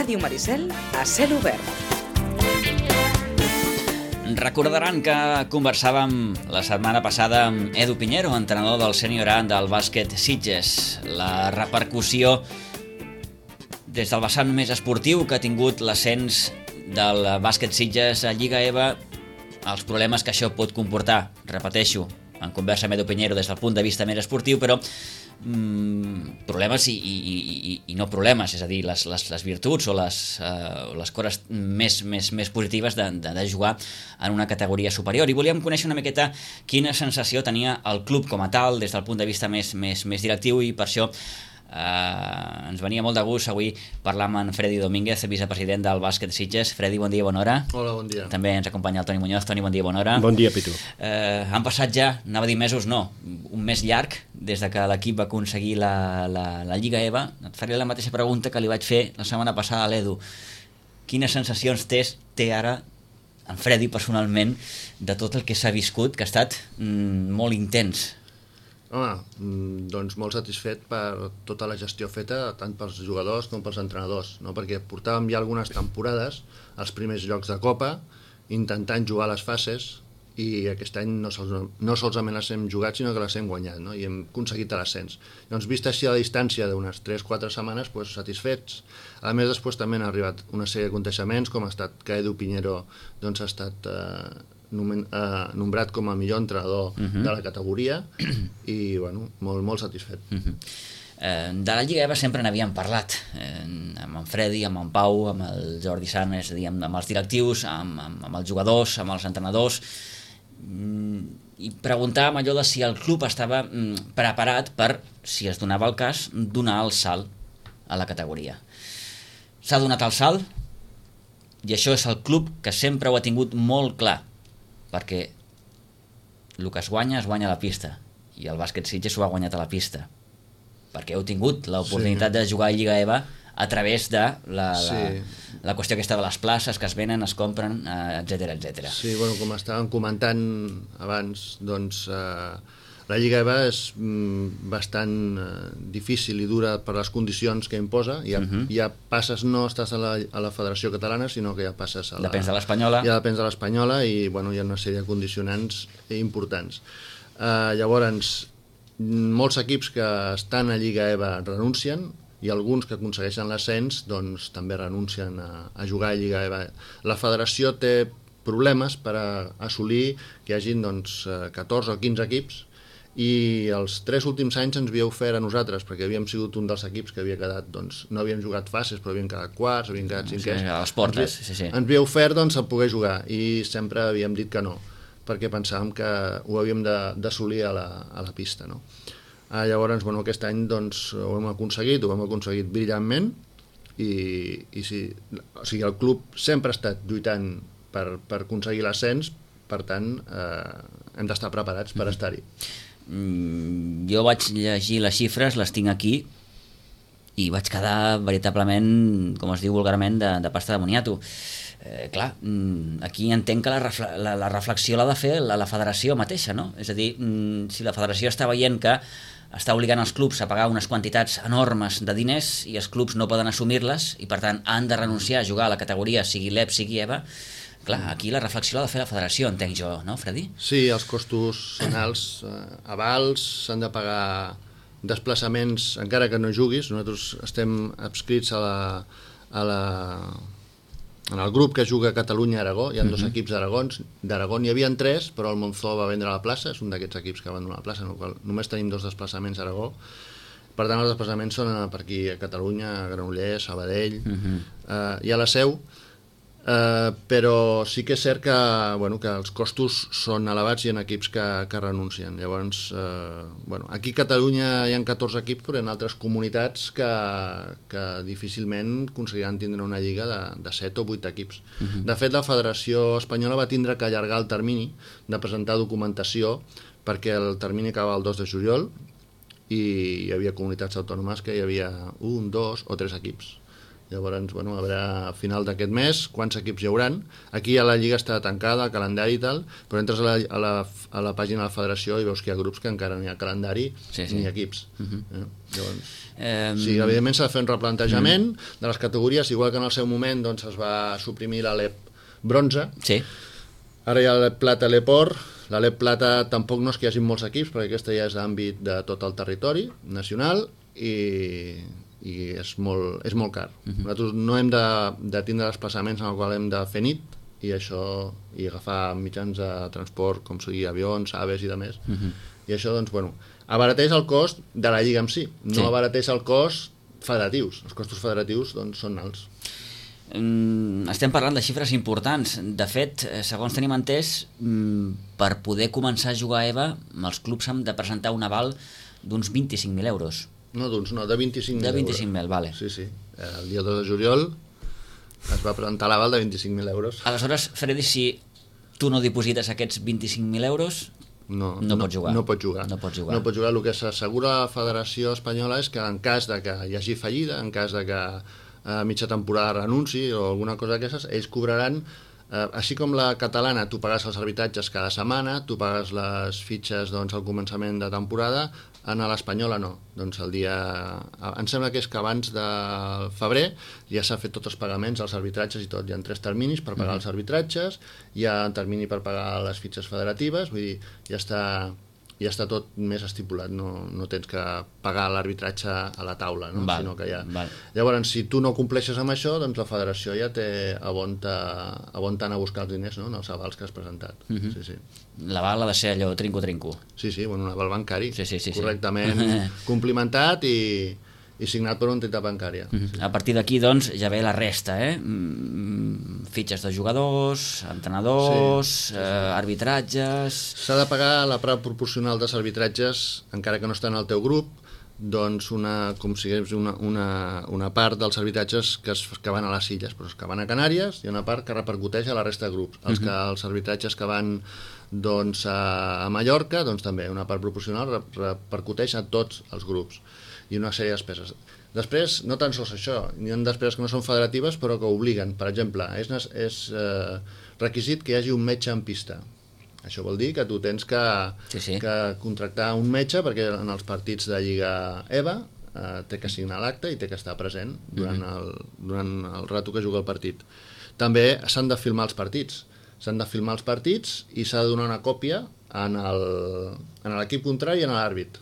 Ràdio Maricel a cel obert. Recordaran que conversàvem la setmana passada amb Edu Piñero, entrenador del sènior A del bàsquet Sitges. La repercussió des del vessant més esportiu que ha tingut l'ascens del bàsquet Sitges a Lliga EVA, els problemes que això pot comportar, repeteixo, en conversa amb Edu Piñero des del punt de vista més esportiu, però problemes i no problemes, és a dir, les virtuts o les coses més positives de jugar en una categoria superior. I volíem conèixer una miqueta quina sensació tenia el club com a tal des del punt de vista més directiu, i per això ens venia molt de gust avui parlar amb en Freddy Domínguez, vicepresident del bàsquet Sitges. Freddy, bon dia, bona hora. Hola, bon dia. També ens acompanya el Toni Muñoz. Toni, bon dia, bona hora. Bon dia, Pitu. Han passat ja, anava a dir mesos, no, un mes llarg des de que l'equip va aconseguir la Lliga EVA. Et faré la mateixa pregunta que li vaig fer la setmana passada a l'Edu. Quines sensacions té ara en Freddy personalment de tot el que s'ha viscut, que ha estat molt intens? Home, doncs molt satisfet per tota la gestió feta, tant pels jugadors com pels entrenadors, no? Perquè portàvem ja algunes temporades als primers llocs de Copa, intentant jugar a les fases, i aquest any no solament les hem jugat, sinó que les hem guanyat, no? I hem aconseguit l'ascens. Doncs, vist així a la distància d'unes 3-4 setmanes, doncs, satisfets. A més, després també han arribat una sèrie d'aconteixements, com ha estat que Edu Piñero doncs, ha estat nombrat com a millor entrenador de la categoria, i bueno, molt satisfet. De la Lliga EVA sempre n'havíem parlat, amb en Freddy, amb en Pau, amb el Jordi Sant, és a dir, amb els directius, amb els jugadors, amb els entrenadors, i preguntàvem allò de si el club estava preparat per, si es donava el cas, donar el salt a la categoria. S'ha donat el salt, i això és el club que sempre ho ha tingut molt clar, perquè el que es guanya a la pista, i el bàsquet Sitges ho ha guanyat a la pista, perquè heu tingut l'oportunitat de jugar a Lliga EVA a través de la qüestió aquesta de les places que es venen, es compren, etc. Sí, bueno, com estàvem comentant abans, doncs la Lliga EVA és bastant difícil i dura per les condicions que imposa. Ja passes, no estàs a la Federació Catalana, sinó que ja passes a la... Depens de l'Espanyola. Ja depens de l'Espanyola, i bueno, hi ha una sèrie de condicionants importants. Llavors, molts equips que estan a Lliga EVA renuncien, i alguns que aconsegueixen l'ascens doncs també renuncien a jugar a Lliga EVA. La federació té problemes per assolir que hi hagin doncs, 14 o 15 equips, i els 3 últims anys ens havia ofert a nosaltres, perquè havíem sigut un dels equips que havia quedat, doncs, no havíem jugat fases, però havíem quedat quarts, havíem quedat cinquers. A les portes, sí. Ens havia ofert doncs, el poder jugar, i sempre havíem dit que no, perquè pensàvem que ho havíem d'assolir a la pista, no? Llavors, bueno, aquest any doncs, ho hem aconseguit brillantment, i sí, o sigui, el club sempre ha estat lluitant per aconseguir l'ascens, per tant, hem d'estar preparats per estar-hi. Jo vaig llegir les xifres, les tinc aquí, i vaig quedar veritablement, com es diu vulgarment, de pasta de moniato. Clar, aquí entenc que la reflexió l'ha de fer la federació mateixa, no? És a dir, si la federació està veient que està obligant els clubs a pagar unes quantitats enormes de diners i els clubs no poden assumir-les i per tant han de renunciar a jugar a la categoria, sigui l'EB, sigui EVA, clar, aquí la reflexió l'ha de fer la federació, entenc jo, no, Freddy? Sí, els costos són alts, avals, s'han de pagar desplaçaments encara que no juguis. Nosaltres estem adscrits en el grup que juga a Catalunya-Aragó, hi ha 2 equips d'Aragó, n'hi havia 3, però el Monzó va vendre la plaça, és un d'aquests equips que van donar la plaça, en el qual només tenim 2 desplaçaments a Aragó. Per tant, els desplaçaments són per aquí, a Catalunya, a Granollers, Sabadell, i a la Seu, però sí que és cert que els costos són elevats i hi ha equips que renuncien. Llavors, aquí a Catalunya hi ha 14 equips, però hi ha altres comunitats que difícilment aconseguiran tindre una lliga de 7 o 8 equips. De fet, la Federació Espanyola va tindre que allargar el termini de presentar documentació, perquè el termini acaba el 2 de juliol i hi havia comunitats autònomes que hi havia 1, 2 o 3 equips. Llavors, bueno, a veure a final d'aquest mes quants equips hi hauran. Aquí a la Lliga està tancada, el calendari i tal, però entres a la pàgina de la federació i veus que hi ha grups que encara no hi ha calendari ni equips. Llavors, sí, evidentment s'ha de fer un replantejament de les categories, igual que en el seu moment doncs, es va suprimir l'Alep bronze. Sí. Ara hi ha l'Alep plata i l'Alep or. L'Alep plata tampoc no és que hi hagi molts equips, perquè aquesta ja és d'àmbit de tot el territori nacional i és molt car. Nosaltres no hem de tindre desplaçaments en el qual hem de fer nit i agafar mitjans de transport com sigui avions, aves i demés. I això, doncs, bueno, abarateix el cost de la Lliga en si, no abarateix el cost federatius. Els costos federatius doncs, són alts. Estem parlant de xifres importants. De fet, segons tenim entès, per poder començar a jugar a EVA, els clubs han de presentar un aval d'uns 25.000 euros. No d'uns, no, de 25.000 euros. De 25.000, vale. Sí, sí. El dia 2 de juliol es va presentar l'aval de 25.000 euros. Aleshores, Freddy, si tu no diposites aquests 25.000 euros, no pots jugar. No pots jugar. No pots jugar. No pots jugar. El que s'assegura la Federació Espanyola és que en cas de que hi hagi fallida, en cas de que a mitja temporada renunci o alguna cosa d'aquestes, ells cobraran, així com la catalana, tu pagues els arbitratges cada setmana, tu pagues les fitxes doncs, al començament de temporada, a l'espanyola no. Doncs el dia... Em sembla que és que abans de febrer ja s'ha fet tots els pagaments, els arbitratges i tot. Hi ha 3 terminis per pagar els arbitratges, hi ha un termini per pagar les fitxes federatives, vull dir, ja està tot més estipulat, no tens que pagar l'arbitratge a la taula, no? Sinó que ja... Llavors, si tu no compleixes amb això, doncs la federació ja té a on anar a buscar els diners, no? En els avals que has presentat. Sí, sí. L'aval ha de ser allò trinco-trinco. Sí, sí, bueno, un aval bancari, sí. correctament complimentat i signat per una entitat bancària. A partir d'aquí, doncs, ja ve la resta, fitxes de jugadors, entrenadors, arbitratges... S'ha de pagar la part proporcional dels arbitratges, encara que no estan al teu grup, doncs com si hi hagués una part dels arbitratges que van a les illes, però que van a Canàries, i una part que repercuteix a la resta de grups. Els arbitratges que van doncs, a Mallorca, doncs també una part proporcional repercuteix a tots els grups i una sèrie de despeses. Després, no tan sols això, hi ha despeses que no són federatives però que obliguen. Per exemple, és requisit que hi hagi un metge en pista. Això vol dir que tu tens que contractar un metge perquè en els partits de Lliga EVA té que signar l'acte i té que estar present durant el rato que juga el partit. També s'han de filmar els partits. S'han de filmar els partits i s'ha de donar una còpia en l'equip contrari i en l'àrbit.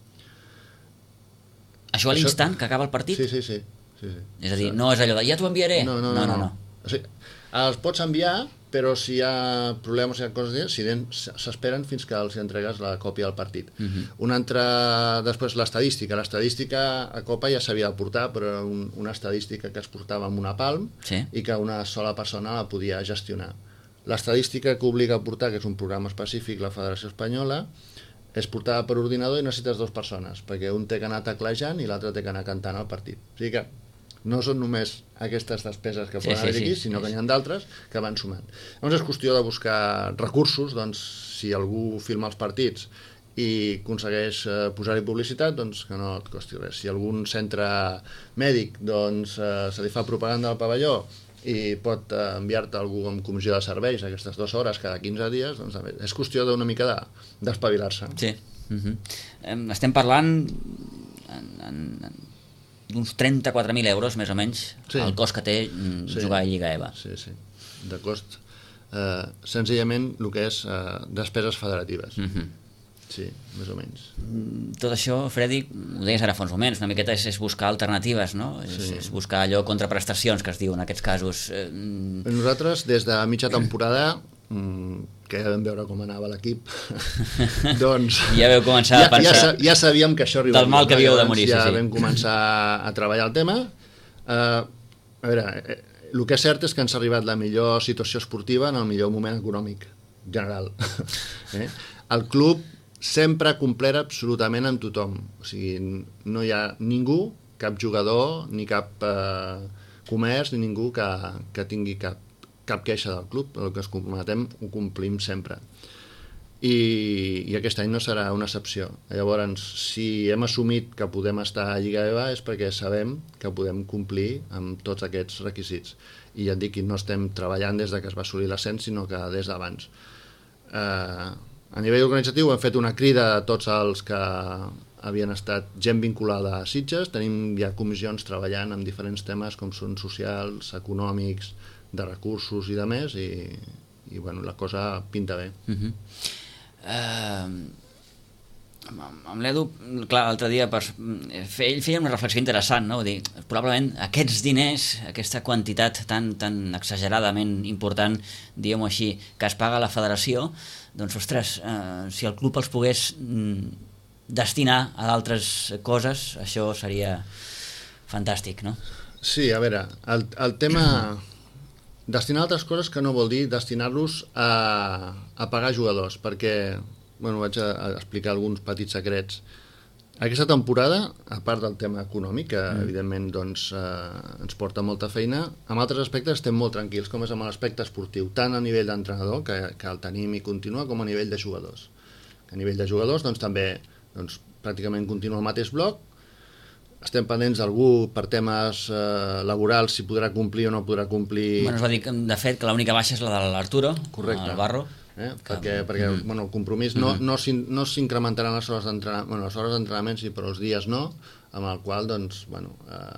Això a l'instant que acaba el partit? Sí. És a dir, no és allò de ja t'ho enviaré? No. O sigui, els pots enviar, però si hi ha problemes, si hi ha coses, s'esperen fins que els entregues la còpia del partit. Una altra, després l'estadística. L'estadística a Copa ja s'havia de portar, però era una estadística que es portava amb una palm i que una sola persona la podia gestionar. L'estadística que obliga a portar, que és un programa específic, la Federació Espanyola, és portada per ordinador i necessites 2 persones, perquè un té que anar teclejant i l'altre té que anar cantant al partit. O sigui que no són només aquestes despeses que poden haver aquí, sinó que n'hi ha d'altres que van sumant. Llavors és qüestió de buscar recursos, doncs si algú filma els partits i aconsegueix posar-hi publicitat, doncs que no et costi res. Si algun centre mèdic doncs, se li fa propaganda al pavelló i pot enviar-te algú amb comissió de serveis aquestes 2 hores cada 15 dies, doncs és qüestió d'una mica d'espavilar-se. Sí. Estem parlant d'uns 34.000 euros, més o menys, el cost que té jugar a Lliga EVA. Sí, de cost. Senzillament el que és despeses federatives. Sí, més o menys. Tot això, Freddy, ho deies ara fa uns moments, una miqueta és buscar alternatives, no? És buscar allò contraprestacions que es diu en aquests casos. Nosaltres, des de mitja temporada, que ja vam veure com anava l'equip, doncs... Ja vau començar a pensar... Ja sabíem que això arribaria. Del mal que havíeu de morir, ja vam començar a treballar el tema. A veure, el que és cert és que ens ha arribat la millor situació esportiva en el millor moment econòmic general. El club sempre ha complert absolutament amb tothom. O sigui, no hi ha ningú, cap jugador, ni cap comerç, ni ningú que tingui cap queixa del club. El que es comprometem ho complim sempre. i aquest any no serà una excepció. Llavors, si hem assumit que podem estar a Lliga EVA és perquè sabem que podem complir amb tots aquests requisits. I ja et dic que no estem treballant des de que es va assolir l'ascens, sinó que des d'abans. A nivell organitzatiu hem fet una crida a tots els que havien estat gent vinculada a Sitges. Tenim ja comissions treballant amb diferents temes com són socials, econòmics, de recursos i de més, i bueno, la cosa pinta bé. Amb l'Edu, clar, l'altre dia ell feia una reflexió interessant, no? Dir, probablement aquests diners, aquesta quantitat tan exageradament important, diguem-ho així, que es paga a la federació, doncs, ostres, si el club els pogués destinar a d'altres coses, això seria fantàstic, no? Sí, a veure, el tema... Destinar altres coses que no vol dir destinar-los a pagar jugadors, perquè, bueno, vaig a explicar alguns petits secrets. Aquesta temporada, a part del tema econòmic, que evidentment doncs, ens porta molta feina, en altres aspectes estem molt tranquils, com és amb l'aspecte esportiu, tant a nivell d'entrenador, que el tenim i continua, com a nivell de jugadors. A nivell de jugadors, doncs, també pràcticament continua el mateix bloc. Estem pendents d'algú per temes laborals, si podrà complir o no podrà complir... Bueno, es va dir, de fet, que l'única baixa és la de l'Arturo, el Barro. Perquè bueno, el compromís no s'incrementaran les hores d'entrenament, bueno, les hores d'entrenament sí, però els dies no, amb el qual doncs, bueno,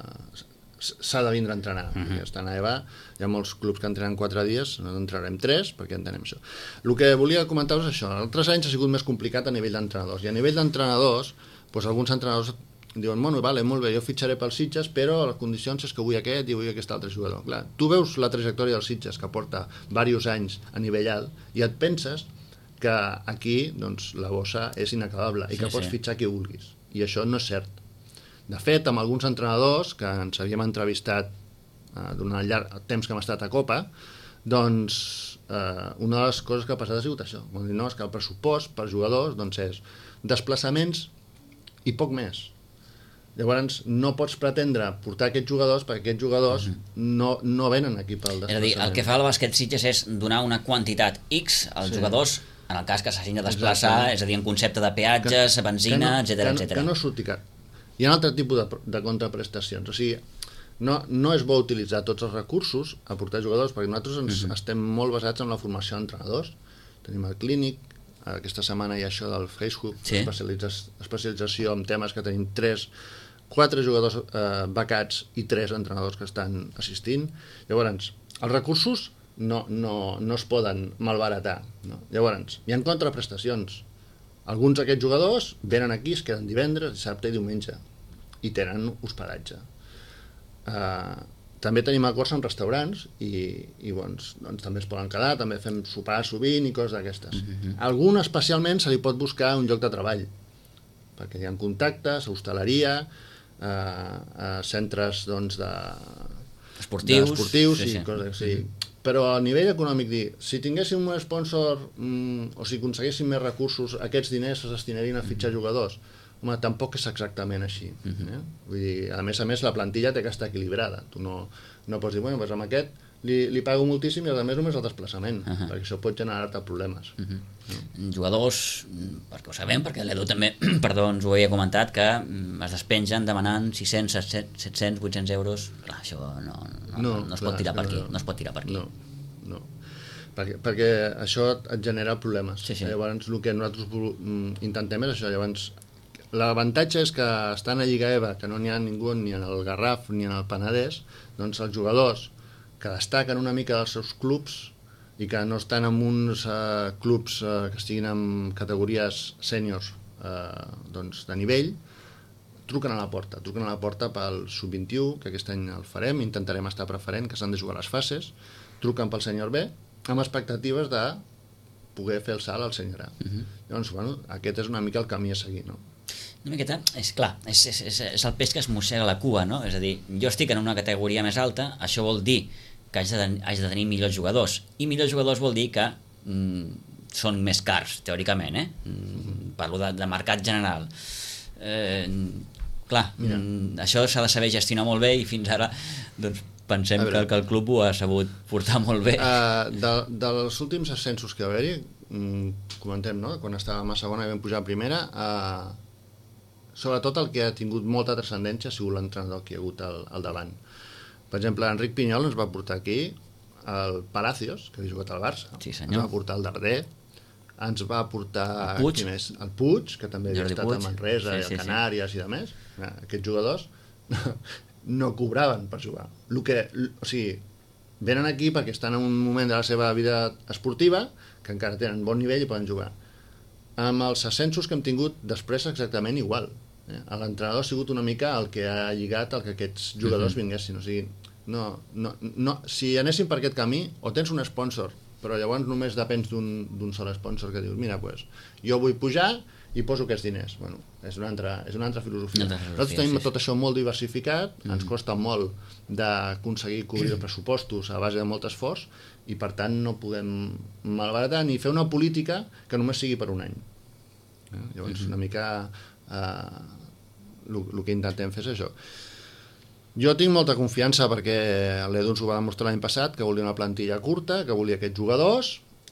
s'ha de vindre a entrenar. Estan a EVA, hi ha molts clubs que entrenen 4 dies, no entrarem 3 perquè entenem això. El que volia comentar-vos és això, altres anys ha sigut més complicat a nivell d'entrenadors, i a nivell d'entrenadors, doncs alguns entrenadors diuen, bueno, vale, molt bé, jo fitxaré pels Sitges, però les condicions és que vull aquest i vull aquest altre jugador. Clar, tu veus la trajectòria dels Sitges, que porta diversos anys a nivell alt, i et penses que aquí doncs, la bossa és inacabable i que pots fitxar qui vulguis. I això no és cert. De fet, amb alguns entrenadors que ens havíem entrevistat durant el llarg temps que hem estat a Copa, doncs una de les coses que ha passat ha sigut això. Vull dir, no, és que el pressupost per jugadors doncs, és desplaçaments i poc més. Llavors no pots pretendre portar aquests jugadors perquè aquests jugadors no venen aquí pel desplaçament. És a dir, el que fa el bàsquet Sitges és donar una quantitat X als jugadors en el cas que s'hagin de desplaçar, és a dir, en concepte de peatges, benzina, etc. Que no surti car. Hi ha un altre tipus de contraprestacions, o sigui, no és bo utilitzar tots els recursos a portar jugadors, perquè nosaltres estem molt basats en la formació d'entrenadors. Tenim el clínic, aquesta setmana hi ha això del Facebook, especialització en temes que tenim 4 jugadors becats i 3 entrenadors que estan assistint. Llavors, els recursos no es poden malbaratar. No? Llavors, hi ha contraprestacions. Alguns d'aquests jugadors venen aquí, es queden divendres, dissabte i diumenge, i tenen hospedatge. També tenim acords amb restaurants i doncs, també es poden quedar, també fem sopar sovint i coses d'aquestes. A algun especialment se li pot buscar un lloc de treball, perquè hi ha contactes, hostaleria, centres doncs, esportius i coses així. Però a nivell econòmic, si tinguéssim un sponsor o si aconseguéssim més recursos, aquests diners es destinarien a fitxar jugadors. Home, tampoc és exactament així. Vull dir, a més, la plantilla té que estar equilibrada. Tu no pots dir, bueno, doncs amb aquest li pago moltíssim i a més només el desplaçament, perquè això pot generar-te problemes. Jugadors, perquè ho sabem, perquè l'Edu també ens ho havia comentat, que es despengen demanant 600, 700, 800 euros. Clar, això no es pot tirar per aquí. No es pot tirar per aquí. No. Perquè això et genera problemes. Llavors, el que nosaltres intentem és això. Llavors, l'avantatge és que estan a Lliga EVA, que no n'hi ha ningú ni en el Garraf ni en el Penedès, doncs els jugadors que destaquen una mica dels seus clubs i que no estan en uns clubs que estiguin en categories sèniors doncs de nivell, truquen a la porta pel sub-21, que aquest any el farem, intentarem estar preferent, que s'han de jugar les fases, truquen pel sènior B, amb expectatives de poder fer el salt al sènior A. Llavors, bueno, aquest és una mica el camí a seguir, no? Una miqueta, és clar, és el peix que es mossega la cua, no? És a dir, jo estic en una categoria més alta, això vol dir que haig de tenir millors jugadors, i millors jugadors vol dir que són més cars, teòricament, parlo de mercat general. Clar, això s'ha de saber gestionar molt bé i fins ara doncs, pensem que el club ho ha sabut portar molt bé. Dels últims ascensos que va haver-hi, comentem, no? Quan estàvem a segona i vam pujar a primera, sobretot el que ha tingut molta transcendència ha sigut l'entrenador que hi ha hagut al davant. Per exemple, Enric Pinyol ens va portar aquí el Palacios, que havia jugat al Barça, sí, senyor. ens va portar el Darder, ens va portar el Puig, que també havia estat a Manresa i a Canàries i demés. Aquests jugadors no cobraven per jugar. O sigui, venen aquí perquè estan en un moment de la seva vida esportiva que encara tenen bon nivell i poden jugar. Amb els ascensos que hem tingut després exactament igual. L'entrenador ha sigut una mica el que ha lligat el que aquests jugadors vinguessin. O sigui, si anessin per aquest camí, o tens un sponsor, però llavors només depens d'un sol sponsor que dius, mira, pues, jo vull pujar i poso aquests diners. Bueno, és una altra filosofia. Nosaltres tenim tot això molt diversificat, ens costa molt d'aconseguir cobrir els pressupostos a base de molt esforç i per tant no podem malbaratar ni fer una política que només sigui per un any. Llavors una mica el que intentem fer és això. Jo tinc molta confiança perquè l'Edu ens ho va demostrar l'any passat, que volia una plantilla curta, que volia aquests jugadors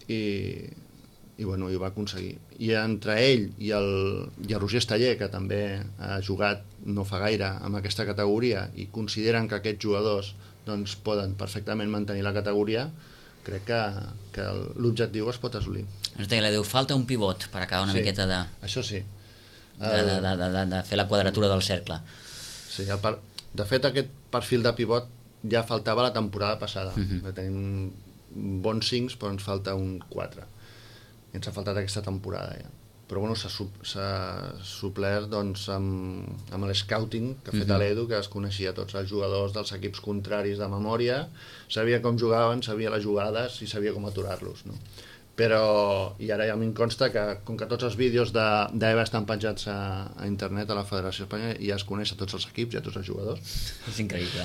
i bueno, ho va aconseguir. I entre ell i el Roger Esteller, que també ha jugat no fa gaire amb aquesta categoria i consideren que aquests jugadors doncs, poden perfectament mantenir la categoria, crec que l'objectiu es pot assolir. Ens deia l'Edu, falta un pivot per acabar una miqueta de... Això sí. De fer la quadratura del cercle. Sí, de fet, aquest perfil de pivot ja faltava la temporada passada. Tenim bons 5, però ens falta un 4. I ens ha faltat aquesta temporada ja. Però bueno, s'ha suplert doncs, amb el scouting que ha fet l'Edu, que es coneixia tots els jugadors dels equips contraris de memòria, sabia com jugaven, sabia les jugades i sabia com aturar-los, no? Però, i ara ja em consta que com que tots els vídeos d'EVA estan penjats a internet a la Federació Espanyola, ja es coneix a tots els equips i a tots els jugadors. És increïble.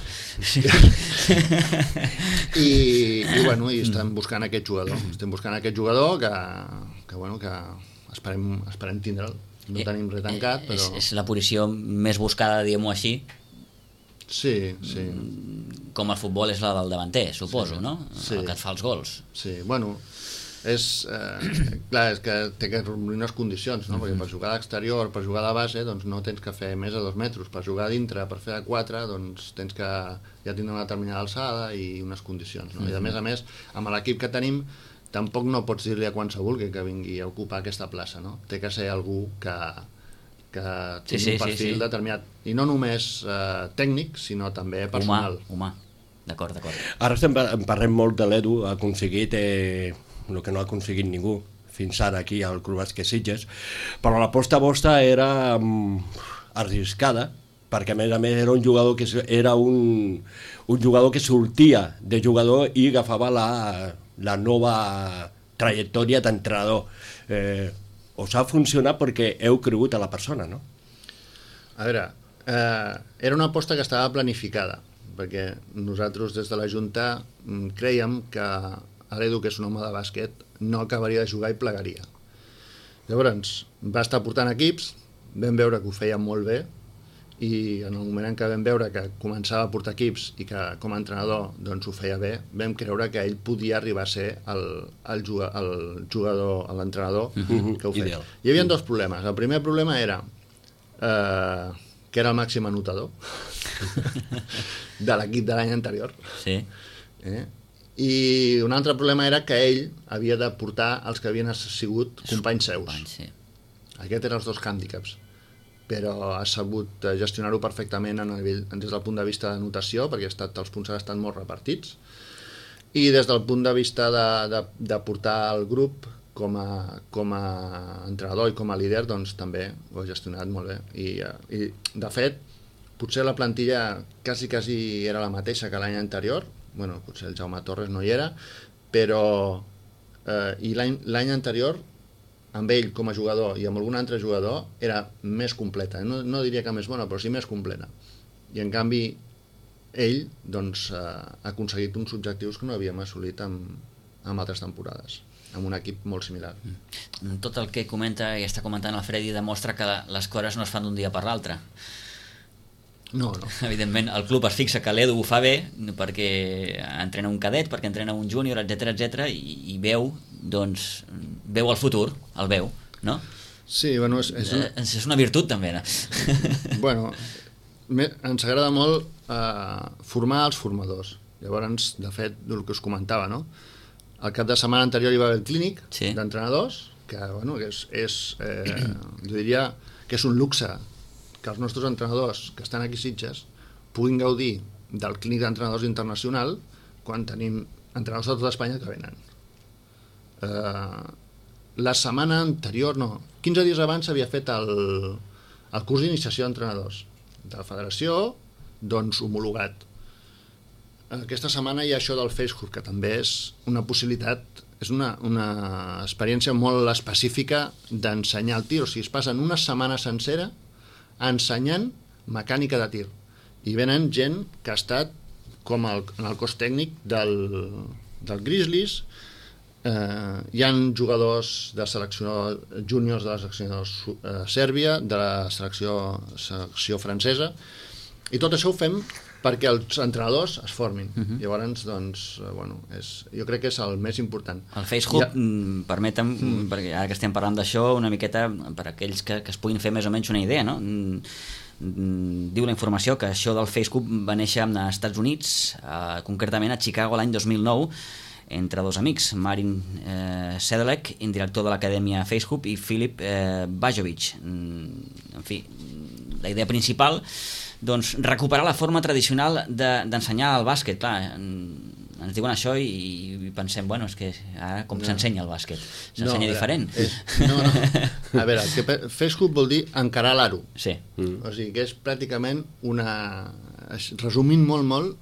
I bueno, i estem buscant aquest jugador. Estem buscant aquest jugador que esperem tindre'l. No tenim res tancat, però... És la posició més buscada, diguem-ho així. Sí, sí. Com el futbol és la del davanter, suposo, no? Sí. El que et fa els gols. Sí, bueno... clar, és que té que reunir unes condicions, no? Perquè per jugar a l'exterior, per jugar a la base, doncs no tens que fer més de 2 metres. Per jugar a dintre, per fer a 4, doncs tens que ja tindre una determinada alçada i unes condicions, no? I a més, amb l'equip que tenim, tampoc no pots dir-li a qualsevol que vingui a ocupar aquesta plaça, no? Té que ser algú que tingui un perfil determinat. I no només tècnic, sinó també personal. Humà. D'acord. Ara parlem molt de l'Edu, ha aconseguit... el que no ha aconseguit ningú fins ara aquí al Club Bàsquet Sitges, però l'aposta vostra era arriscada, perquè a més era un jugador que era un jugador que sortia de jugador i agafava la nova trajectòria d'entrenador. Us ha funcionat perquè heu cregut a la persona, no? A veure, era una aposta que estava planificada, perquè nosaltres des de la Junta creiem que l'Edu, que és un home de bàsquet, no acabaria de jugar i plegaria. Llavors, va estar portant equips, vam veure que ho feia molt bé, i en el moment en què vam veure que començava a portar equips i que com a entrenador doncs, ho feia bé, vam creure que ell podia arribar a ser l'entrenador que ho feia. Hi havia 2 problemes. El primer problema era que era el màxim anotador de l'equip de l'any anterior. Sí. I un altre problema era que ell havia de portar els que havien sigut companys seus. Aquest eren els 2 hàndicaps, però ha sabut gestionar-ho perfectament des del punt de vista de notació, perquè els punts han estat molt repartits, i des del punt de vista de portar el grup com a entrenador i com a líder, doncs també ho ha gestionat molt bé. I de fet, potser la plantilla quasi era la mateixa que l'any anterior. Bueno, potser el Jaume Torres no hi era, però i l'any anterior amb ell com a jugador i amb algun altre jugador era més completa, no diria que més bona, però sí més completa, i en canvi ell doncs, ha aconseguit uns objectius que no havíem assolit amb altres temporades, amb un equip molt similar. Tot el que comenta i està comentant el Freddy demostra que les coses no es fan d'un dia per l'altre. No. Evidentment, el club es fixa que l'Edu ho fa bé perquè entrena un cadet, perquè entrena un júnior, etc i veu, doncs, veu el futur, el veu, no? Sí, bueno, és una virtut també, no? Bueno, ens agrada molt formar els formadors. Llavors, de fet, el que us comentava, no? El cap de setmana anterior hi va haver el clínic d'entrenadors, que, bueno, que jo diria que és un luxe que els nostres entrenadors que estan aquí a Sitges puguin gaudir del clínic d'entrenadors internacional quan tenim entrenadors de tota Espanya que venen. La setmana anterior, 15 dies abans s'havia fet el curs d'iniciació d'entrenadors de la federació, doncs homologat. Aquesta setmana hi ha això del Facebook, que també és una possibilitat, és una experiència molt específica d'ensenyar el tir. O sigui, es passen una setmana sencera ensenyant mecànica de tir. I venen gent que ha estat com en el cos tècnic del Grizzlies. Hi ha jugadors de selecció júniors de la selecció sèrbia, de la selecció francesa, i tot això ho fem perquè els entrenadors es formin. Llavors, doncs, bueno, jo crec que és el més important. El Facebook, permetem, perquè ara que estem parlant d'això, una miqueta per a aquells que es puguin fer més o menys una idea, no? Diu la informació que això del Facebook va néixer als Estats Units, concretament a Chicago l'any 2009, entre dos amics, Marin Sedelek, director de l'acadèmia Facebook, i Filip Bajovic. En fi, la idea principal, doncs, recuperar la forma tradicional d'ensenyar el bàsquet. Clar, ens diuen això i pensem, bueno, és que ara com s'ensenya el bàsquet? S'ensenya diferent? A veure, Facebook vol dir encarar l'aro. Sí. O sigui que és pràcticament resumint molt,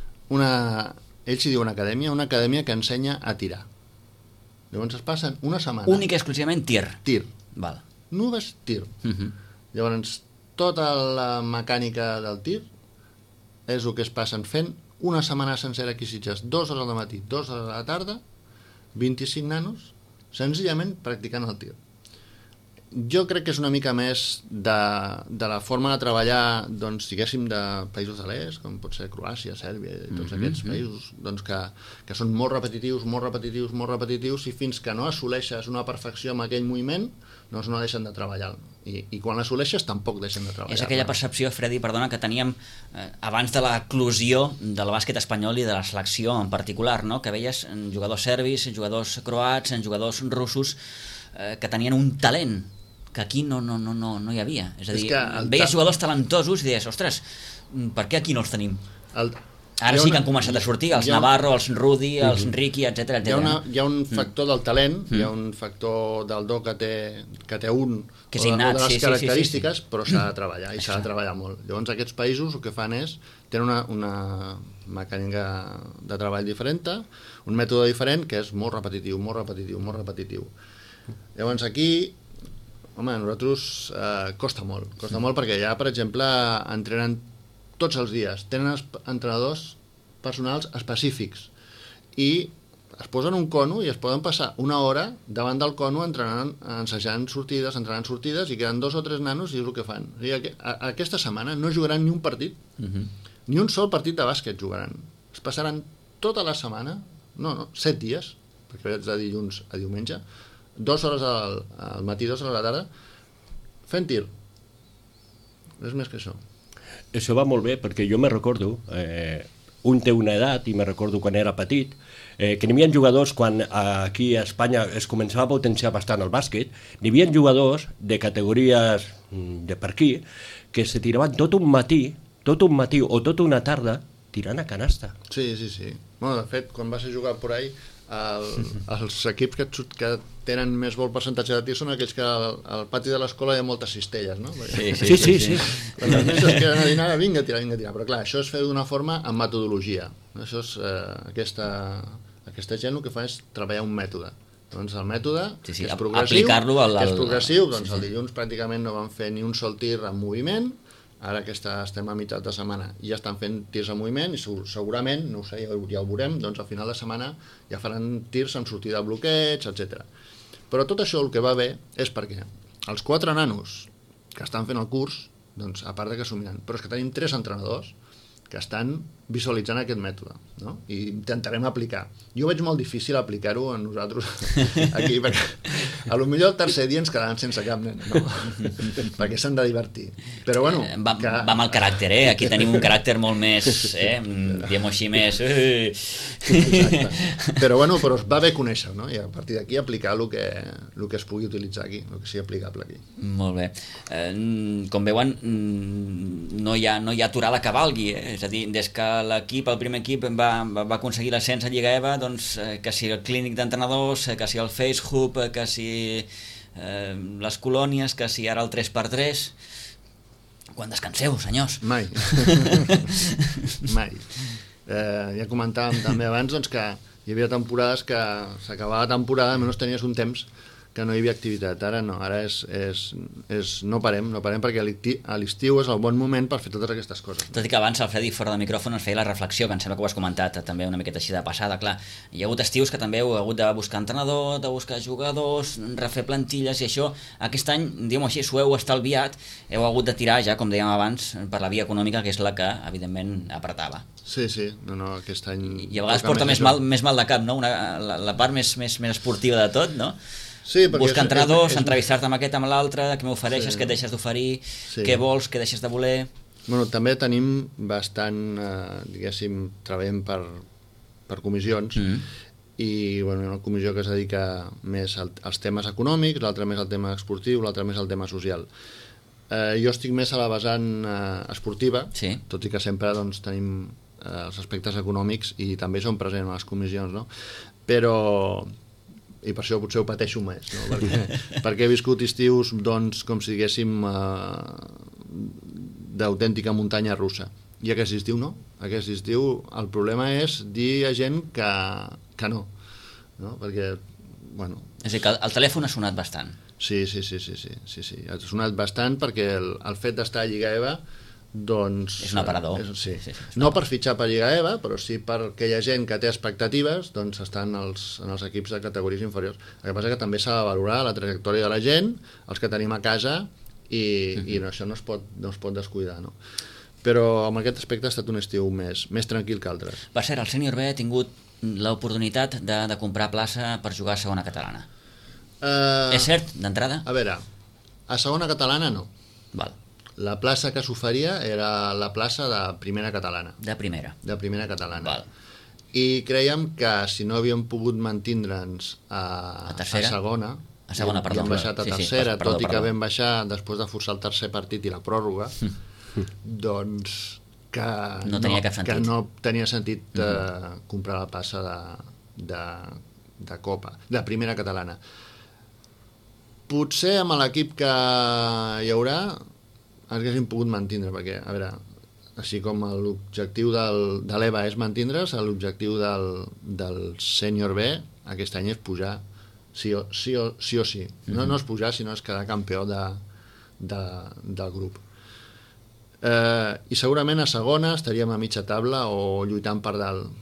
ells hi diuen una acadèmia que ensenya a tirar. Llavors es passen una setmana... Únic i exclusivament tir. Tir. Val. Només tir. Llavors, tota la mecànica del tir és el que es passen fent una setmana sencera aquí a Sitges, 2 hores al matí, 2 hores a la tarda, 25 nanos, senzillament practicant el tir. Jo crec que és una mica més de la forma de treballar, doncs, diguéssim, de països de l'est, com pot ser Croàcia, Sèrbia i tots aquests països, doncs, que són molt repetitius, i fins que no assoleixes una perfecció amb aquell moviment, doncs no deixen de treballar. I quan l'assoleixes tampoc deixen de treballar. És aquella percepció, Freddy, perdona, que teníem abans de l'eclosió del bàsquet espanyol i de la selecció en particular, no? Que veies jugadors serbis, jugadors croats, jugadors russos, que tenien un talent que aquí no hi havia. És a dir, veies jugadors talentosos i deies, ostres, per què aquí no els tenim? Ara sí que han començat a sortir els Navarro, els Rudi, els Ricky, etc. Hi ha un factor del talent, hi ha un factor del do que té un, que és innat, o de les característiques, però s'ha de treballar, i s'ha de treballar molt. Llavors aquests països el que fan és tenen una mecànica de treball diferent, un mètode diferent que és molt repetitiu. Llavors aquí, home, a nosaltres costa molt perquè ja, per exemple, entrenen tots els dies, tenen entrenadors personals específics i es posen un cono i es poden passar una hora davant del cono ensejant sortides i queden 2 o 3 nanos i és el que fan. O sigui, aquesta setmana no jugaran ni un partit, ni un sol partit de bàsquet jugaran. Es passaran tota la setmana, 7 dies, perquè vaig de dilluns a diumenge, 2 hores al matí, 2 hores a la tarda, fent tir. Res més que això. Això va molt bé, perquè jo me recordo, un té una edat, i me recordo quan era petit, que n'hi havia jugadors, quan aquí a Espanya es començava a potenciar bastant el bàsquet, n'hi havia jugadors de categories de per aquí, que se tiraven tot un matí o tota una tarda tirant a canasta. Sí. Bueno, de fet, quan vas a jugar por ahí, els equips que tenen més bon percentatge de tir són aquells que al pati de l'escola hi ha moltes cistelles, no? Sí. Quan els nens es queden a dinar, vinga a tirar. Però clar, això es fa d'una forma amb metodologia. Això és, aquesta gent el que fa és treballar un mètode. Doncs el mètode que és progressiu, doncs el dilluns pràcticament no van fer ni un sol tir en moviment. Ara que estem a meitat de setmana ja estan fent tirs en moviment i segurament, no ho sé, ja ho veurem, doncs al final de setmana ja faran tirs amb sortida de bloqueig, etc. Però tot això el que va bé és perquè els 4 nanos que estan fent el curs doncs a part de que s'ho miren. Però és que tenim 3 entrenadors que estan visualitzant aquest mètode, no? I intentarem aplicar. Jo veig molt difícil aplicar-ho a nosaltres aquí, perquè a lo millor el tercer dia ens quedaran sense cap nen, no? Perquè s'han de divertir. Però bueno... Va amb el caràcter, Aquí tenim un caràcter molt més, diguem-ho així, més... Exacte. Però bueno, però va bé conèixer, no? I a partir d'aquí aplicar el que es pugui utilitzar aquí, el que sigui aplicable aquí. Molt bé. Com veuen, no hi ha aturada que valgui, És a dir, des que el primer equip va aconseguir l'ascens a Lliga EVA, doncs, que si el clínic d'entrenadors, que si el Facehub, que si les colònies, que si ara el 3x3... Quan descanseu, senyors? Mai. Mai. Ja comentàvem també abans doncs, que hi havia temporades que s'acabava la temporada, almenys tenies un temps que no hi havia activitat. Ara no, ara no parem perquè a l'estiu és el bon moment per fer totes aquestes coses. Tot i que abans el Freddy fora de micròfon ens feia la reflexió, que em sembla que ho has comentat també una miqueta així de passada, clar, hi ha hagut estius que també heu hagut de buscar entrenador, de buscar jugadors, refer plantilles i això, aquest any, diguem-ho així, s'ho heu estalviat, heu hagut de tirar ja, com dèiem abans, per la via econòmica, que és la que, evidentment, apretava. Sí, no, aquest any... I a vegades porta més mal de cap, no? La part més esportiva de tot, no? Sí, buscar entrenadors, entrevistar-te amb aquest, amb l'altre, què m'ofereixes, què et deixes d'oferir, què vols, què deixes de voler... Bueno, també tenim bastant, diguéssim, treballem per comissions, i bueno, una comissió que es dedica més als temes econòmics, l'altra més al tema esportiu, l'altra més al tema social. Jo estic més a la vessant esportiva, tot i que sempre doncs, tenim els aspectes econòmics i també som presents a les comissions, no? Però... i per això potser ho pateixo més, no? perquè he viscut estius, doncs, com si diguéssim, d'autèntica muntanya russa. I aquest estiu no. Aquest estiu el problema és dir a gent que no? Perquè, bueno... És a dir, que el telèfon ha sonat bastant. Sí. Ha sonat bastant perquè el fet d'estar a Lliga EVA doncs... És un aparador. Sí. No per fitxar per Lliga EVA, però sí per aquella gent que té expectatives, doncs estan en els equips de categories inferiors. El que passa que també s'ha de valorar la trajectòria de la gent, els que tenim a casa, i això no es pot descuidar, no? Però amb aquest aspecte ha estat un estiu més tranquil que altres. Per cert, el sènior B ha tingut l'oportunitat de comprar plaça per jugar a segona catalana. És cert, d'entrada? A veure, a segona catalana no. Val. La plaça que s'oferia era la plaça de primera catalana. De primera. De primera catalana. Val. I creiem que si no havíem pogut mantindre'ns a segona, perdó, i hem baixat a tercera, tot i que vam baixar després de forçar el tercer partit i la pròrroga, doncs que no tenia sentit comprar la plaça de Copa, de primera catalana. Potser amb l'equip que hi haurà haguéssim pogut mantindre, perquè, a veure, així com l'objectiu de l'EVA és mantindre's, l'objectiu del sènior B aquest any és pujar sí o sí. No és pujar, sinó és quedar campió del grup. I segurament a segona estaríem a mitja taula o lluitant per dalt.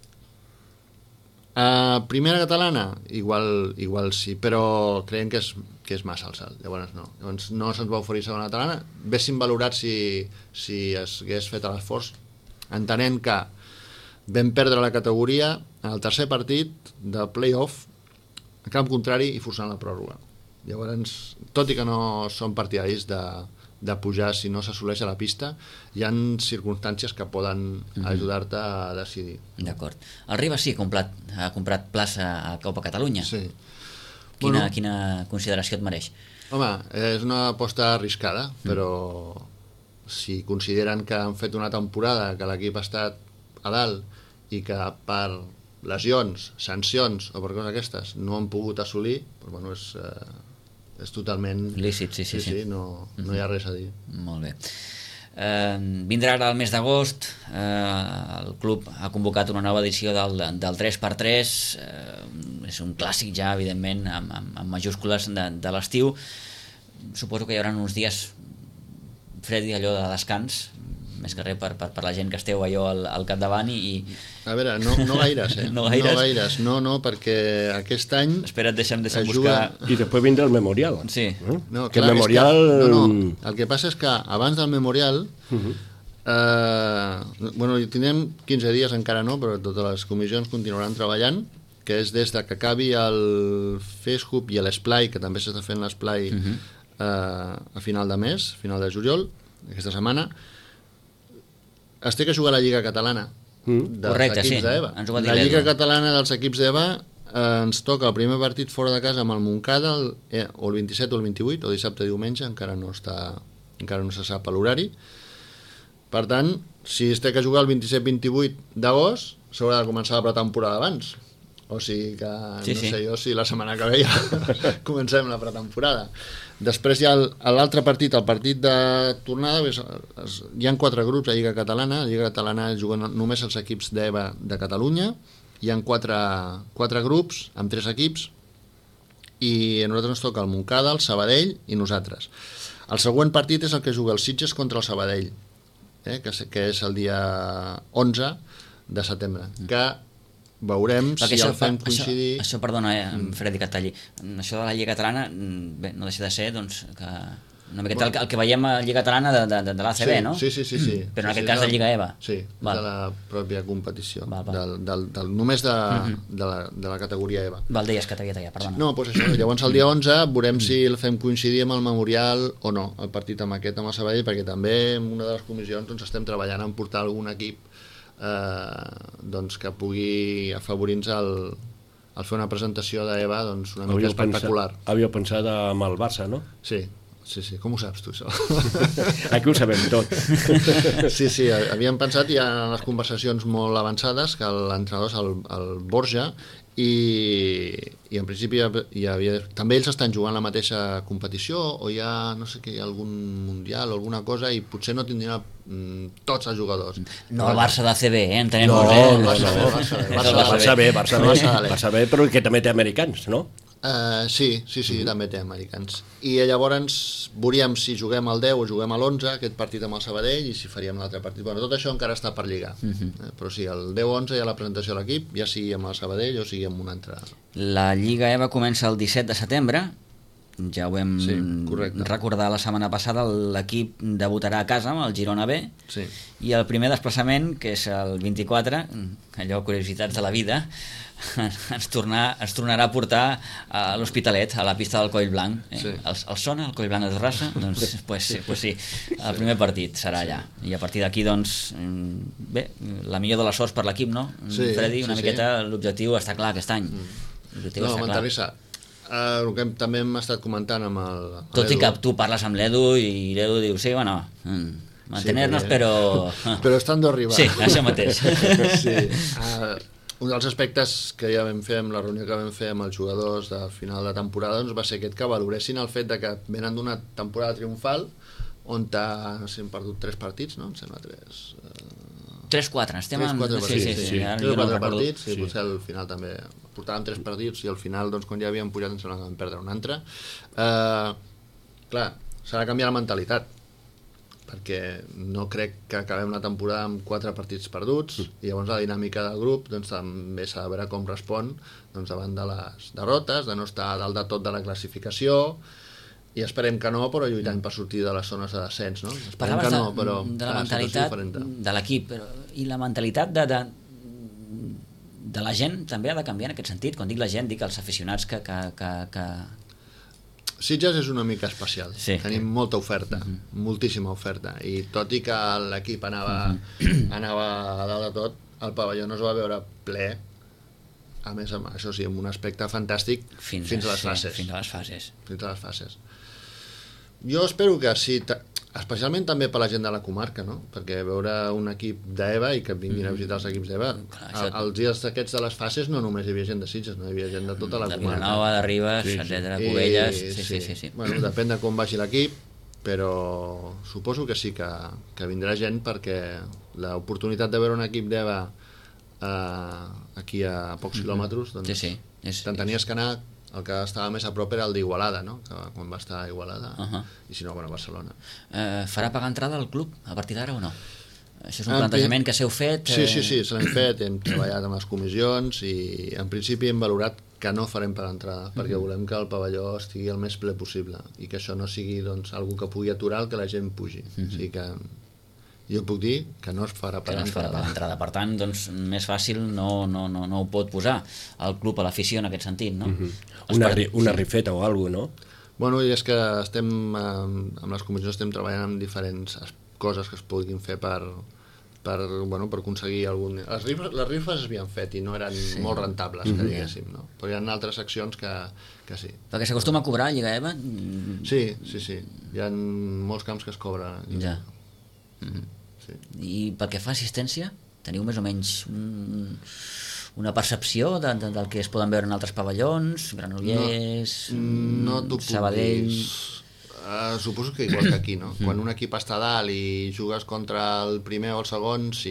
A primera catalana, igual sí, però creiem que és massa el salt. Llavors no se'ns va oferir segona catalana. Véssim valorat si s'hagués fet l'esforç, entenent que vam perdre la categoria en el tercer partit del play-off a camp contrari i forçant la pròrroga. Llavors, tot i que no som partidaris de pujar si no s'assoleix a la pista, hi ha circumstàncies que poden ajudar-te a decidir. D'acord. El Ribas sí ha comprat plaça a Copa Catalunya. Sí. Quina consideració et mereix? Home, és una aposta arriscada, però si consideren que han fet una temporada que l'equip ha estat a dalt i que per lesions, sancions o per coses aquestes no han pogut assolir, doncs, bueno, és totalment lícit, sí. No hi ha res a dir. Molt bé. Vindrà ara el mes d'agost, el club ha convocat una nova edició del 3x3, és un clàssic ja, evidentment, amb majúscules de l'estiu. Suposo que hi haurà uns dies, Freddy, allò de descans, més que res per la gent que esteu allò al capdavant i... A veure, no gaires, No gaires? No gaires, no, perquè aquest any... Espera't, deixa'm es buscar... juga- I després vindrà el Memorial. Sí. No, que clar, el Memorial... El que passa és que abans del Memorial... bueno, tindrem 15 dies encara no, però totes les comissions continuaran treballant, que és des de que acabi el FESHUB i l'Esplai, que també s'està fent l'Esplai a final de mes, final de juliol, aquesta setmana. Es té que jugar a la Lliga Catalana dels Correcte, equips sí, d'EVA. ens ho va dir La Lliga l'Edu. Catalana dels equips d'EVA ens toca el primer partit fora de casa amb el Montcada o el 27 o el 28, o dissabte o diumenge, encara no se sap l'horari. Per tant, si es té que jugar el 27-28 d'agost, s'haurà de començar la pretemporada abans. O sigui que Sí, no sí. sé jo si la setmana que ve ja comencem la pretemporada. Després hi ha l'altre partit, el partit de tornada, hi ha 4 grups a Lliga Catalana. A Lliga Catalana juguen només els equips d'EVA de Catalunya. Hi ha 4 grups amb 3 equips i a nosaltres ens toca el Montcada, el Sabadell i nosaltres. El següent partit és el que juga el Sitges contra el Sabadell, que és el dia 11 de setembre, que veurem Perquè si el fem coincidir... Això, perdona, Freddy, que et talli. Això de la Lliga Catalana, bé, no deixa de ser, doncs, que una miqueta el que veiem a Lliga Catalana de l'ACB, no? Sí. Però en aquest cas de Lliga EVA. Sí, Val. de la pròpia competició, Val. només de la categoria EVA. Val, deies que t'havia tallat, perdona. No, doncs això, llavors el dia 11 veurem si el fem coincidir amb el Memorial o no, el partit amb aquest, amb el Sabadell, perquè també en una de les comissions doncs, estem treballant en portar algun equip doncs, que pugui afavorir-nos el fer una presentació d'EVA doncs, una mica espectacular. Havia pensat amb el Barça, no? Sí, com ho saps tu, això? Aquí ho sabem tot. Sí, havíem pensat ja en les conversacions molt avançades que l'entrenador és el Borja i en principi també ells estan jugant la mateixa competició o hi ha, no sé què, hi ha algun mundial o alguna cosa i potser no tindrien tots els jugadors. No el Barça d'ACB, entenem No, molt bé. Barça B, però que també té americans, no? Sí, també té americans. I llavors veuríem si juguem al 10 o juguem a l'11, aquest partit amb el Sabadell, i si faríem l'altre partit. Bueno, tot això encara està per lligar. Però sí, el 10-11 hi ha la presentació de l'equip, ja sigui amb el Sabadell o sigui amb un altre. La Lliga EVA comença el 17 de setembre, ja ho vam recordar la setmana passada, l'equip debutarà a casa amb el Girona B, i el primer desplaçament, que és el 24, allò, curiositats de la vida, ens tornarà a portar a l'Hospitalet, a la pista del Coll Blanc. Els sona el Coll Blanc de Terrassa? Doncs pues sí, el primer partit serà allà. I a partir d'aquí, doncs, bé, la millor de les sorts per l'equip, no? Freddy, una miqueta l'objectiu està clar aquest any. No, m'enterrissa. El que també hem estat comentant amb l'Edu. Tot i que tu parles amb l'Edu i l'Edu diu, sí, bueno, mantener-nos, però... Però estando arriba. Sí, això mateix. Sí. Un dels aspectes que ja vam fer amb la reunió que vam fer amb els jugadors de final de temporada doncs va ser aquest, que valoressin el fet de que venen d'una temporada triomfal on no sé, hem perdut 3 partits, no? Em sembla 3-4, estem en... 3-4 partits, sí. 3-4 partits, sí, potser al final també portàvem 3 partits i al final, doncs, quan ja havíem pujat em sembla que vam perdre un altre. Clar, s'ha de canviar la mentalitat, perquè no crec que acabem la temporada amb 4 partits perduts, i llavors la dinàmica del grup doncs, també s'ha de veure com respon doncs, davant de les derrotes, de no estar a dalt de tot de la classificació, i esperem que no, però lluitant per sortir de les zones de descens, no? Esperem que no, però de la mentalitat de l'equip, i la mentalitat de la gent també ha de canviar en aquest sentit. Quan dic la gent, dic els aficionats que... Sitges és una mica especial. Tenim molta oferta, moltíssima oferta, i tot i que l'equip anava a dalt de tot, el pavelló no es va veure ple, a més, això sí, amb un aspecte fantàstic fins a les fases. Jo espero que sí, especialment també per la gent de la comarca, no? Perquè veure un equip d'EVA i que vinguin a visitar els equips d'EVA, els dies aquests de les fases no només hi havia gent de Sitges, no hi havia gent de tota la comarca. De Vilanova, de Ribes, etcètera, Cubelles... Sí. Bueno, depèn de com vagi l'equip, però suposo que sí que vindrà gent, perquè l'oportunitat de veure un equip d'EVA aquí a pocs quilòmetres, doncs te'n tenies que anar. El que estava més a prop era el d'Igualada, no? Que quan va estar a Igualada, i si no, bueno, a Barcelona. Farà pagar entrada al club a partir d'ara o no? Això és un plantejament que s'heu fet? Sí, se l'hem fet, hem treballat amb les comissions i en principi hem valorat que no farem per l'entrada, perquè volem que el pavelló estigui el més ple possible i que això no sigui doncs, algú que pugui aturar el que la gent pugi. O sigui que jo puc dir que no es farà per l'entrada. Per tant, doncs, més fàcil no ho pot posar el club a l'afició en aquest sentit, no? Una rifeta o alguna cosa, no? Bueno, i és que estem, amb les comissions estem treballant amb diferents coses que es puguin fer per aconseguir algun... Les rifes es havien fet i no eren molt rentables, que diguéssim, no? Però hi ha altres accions que sí. Perquè s'acostuma a cobrar a Lliga EVA? Sí. Hi ha molts camps que es cobra. Ja. Sí. I pel que fa a assistència, teniu més o menys una percepció del que es poden veure en altres pavellons, Granollers, Sabadell... Suposo que igual que aquí, no? Quan un equip està a dalt i jugues contra el primer o el segon, sí.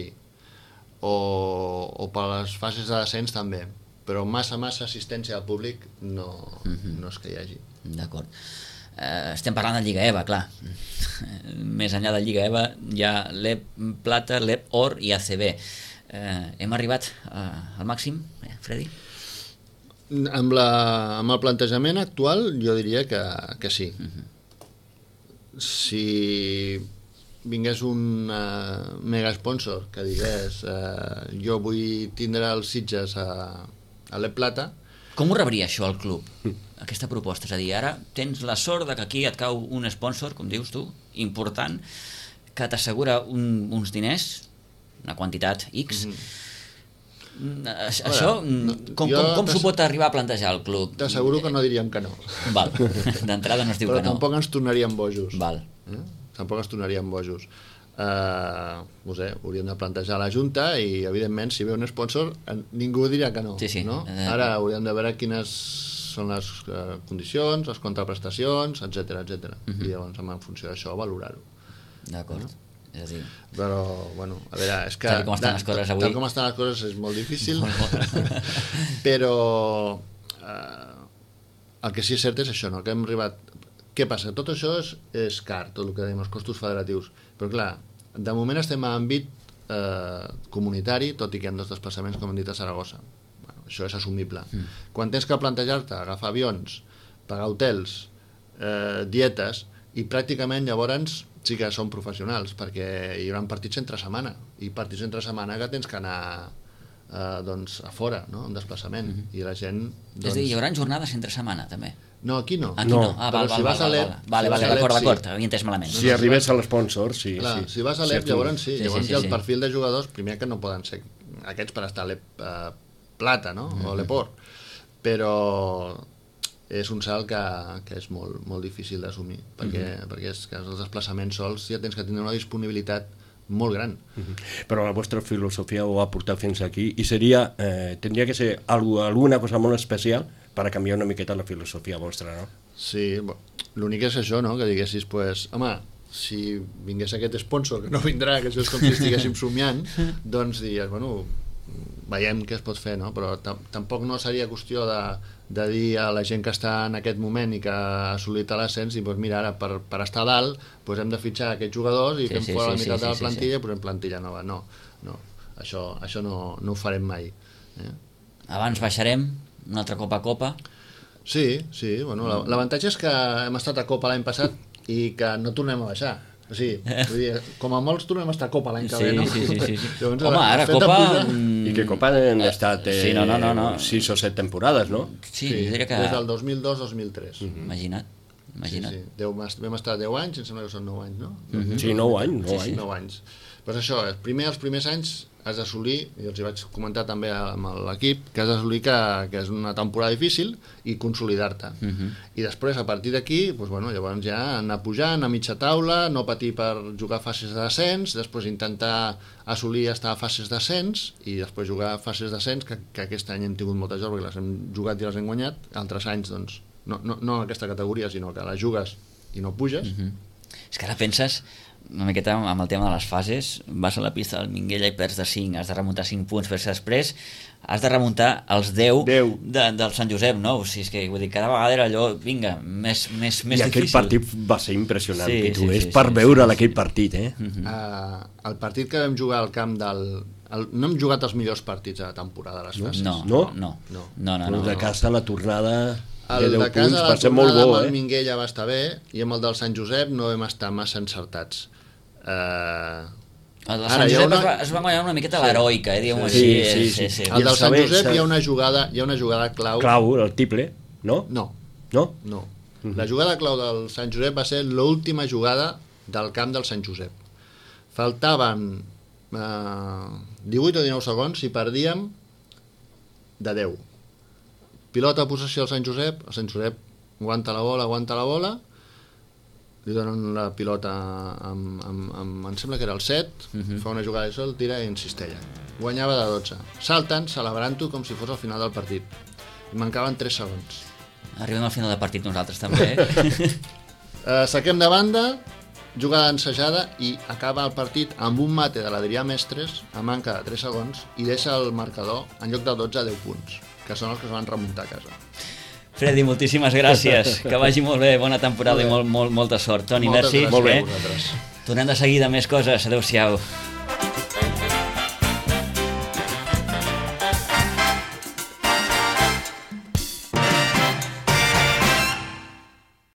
O per les fases de descens també. Però massa assistència al públic no és que hi hagi. D'acord. Estem parlant de Lliga EVA, clar. Més enllà de Lliga EVA hi ha l'EP Plata, l'EP Or i ACB. Hem arribat al màxim, Freddy? Amb el plantejament actual jo diria que sí. Si vingués un mega sponsor que digués jo vull tindre els Sitges a l'E Plata... Com ho rebria això al club, aquesta proposta? És a dir, ara tens la sort de que aquí et cau un sponsor, com dius tu, important, que t'assegura uns diners, una quantitat X. Això, com s'ho pot arribar a plantejar el club? T'asseguro que no diríem que no. Val. D'entrada no es diu que no. Però tampoc ens tornaríem bojos. Val. Tampoc ens tornaríem bojos. No sé, hauríem de plantejar a la Junta i, evidentment, si ve un sponsor, ningú diria que no. Sí. No? Ara hauríem de veure quines són les condicions, les contraprestacions, etc. I llavors, en funció d'això, valorar-ho. D'acord. És a dir... Però, bueno, a veure, és que... Tal com estan les coses avui... Tal com estan les coses és molt difícil, però el que sí és cert és això, no? Que hem arribat... Què passa? Tot això és car, tot el que dèiem, els costos federatius. Però, clar, de moment estem en àmbit comunitari, tot i que hi ha 2 desplaçaments, com hem dit, a Saragossa. Bueno, això és assumible. Quan tens que plantejar-te agafar avions, pagar hotels, dietes, i pràcticament llavors sí que són professionals, perquè hi haurà partits entre setmana, i partits entre setmana que tens que anar a fora, no? Un desplaçament, i la gent... És a dir, hi haurà jornades entre setmana, també? No, aquí no. Aquí no. Ah, val, d'acord, havia entès malament. Si arribés a l'esponsor, sí. Clar, si vas a l'EP, llavors sí. Llavors hi ha el perfil de jugadors, primer que no poden ser aquests per estar a l'EP Plata, no? O l'EP Or. Però és un salt que és molt difícil d'assumir, perquè és que els desplaçaments sols ja tens que tenir una disponibilitat molt gran. Però la vostra filosofia ho ha portat fins aquí i tindria que ser alguna cosa molt especial per a canviar una miqueta la filosofia vostra, no? Sí, l'únic és això, no? Que diguessis, home, si vingués aquest sponsor, que no vindrà, que això és com si estiguéssim somiant, doncs diries, bueno, veiem què es pot fer, no? Però tampoc no seria qüestió de dir a la gent que està en aquest moment i que ha assolit l'ascens i doncs mira, ara per estar a dalt doncs hem de fitxar aquests jugadors i fem fora la meitat de la plantilla i posem plantilla nova. No, això no ho farem mai. Abans baixarem una altra Copa. Sí, bueno, l'avantatge és que hem estat a Copa l'any passat i que no tornem a baixar. O sigui, vull dir, com a molts tornem a estar a Copa l'any que ve, no? Sí. Home, ara Copa... I que Copa han estat 6 o 7 temporades, no? Sí, diria que... Des del 2002-2003. Imagina't. Sí. Vam estar 10 anys, em sembla que són 9 anys, no? Sí, 9 anys. 9 anys. Però això, els primers anys has d'assolir, i els hi vaig comentar també amb l'equip, que has d'assolir que és una temporada difícil i consolidar-te. I després, a partir d'aquí, doncs, bueno, llavors ja anar pujant a mitja taula, no patir per jugar fases de descens, després intentar assolir estar a fases de descens i després jugar a fases de descens, que aquest any hem tingut molta sort perquè les hem jugat i les hem guanyat, altres anys, doncs, no en aquesta categoria, sinó que la jugues i no puges. És que ara penses, una miqueta amb el tema de les fases, vas a la pista del Minguella i perds de 5, has de remuntar 5 punts, però després has de remuntar els 10 del Sant Josep, no? O sigui, és que vull dir, cada vegada era allò, vinga, més difícil. I aquell partit va ser impressionant, Pitu, és per veure aquell partit, eh? El partit que vam jugar al camp del... No hem jugat els millors partits de la temporada a les fases. No. De casa la tornada... El de casa la tornada amb el Minguella va estar bé i amb el del Sant Josep no vam estar massa encertats. El del Sant Josep es va guanyar una miqueta l'heroica, diguem-ho així. Sí. El del Sant Josep hi ha una jugada clau. Clau, el triple, no? No. La jugada clau del Sant Josep va ser l'última jugada del camp del Sant Josep. Faltaven 18 o 19 segons i perdíem de 10. Pilota a possessió al Sant Josep, el Sant Josep aguanta la bola, li donen la pilota em sembla que era el 7, fa una jugada de sol, tira i insistella. Guanyava de 12. Salten, celebrant-ho com si fos al final del partit. I mancaven 3 segons. Arribem al final del partit nosaltres també, Saquem de banda, jugada ensajada i acaba el partit amb un mate de l'Adrià Mestres a manca de 3 segons i deixa el marcador en lloc de 12 a 10 punts, que són els que es van remuntar a casa. Freddy, moltíssimes gràcies, que vagi molt bé, bona temporada i molta sort. Toni, merci. Molt bé. Tornem de seguida més coses, adeu-siau.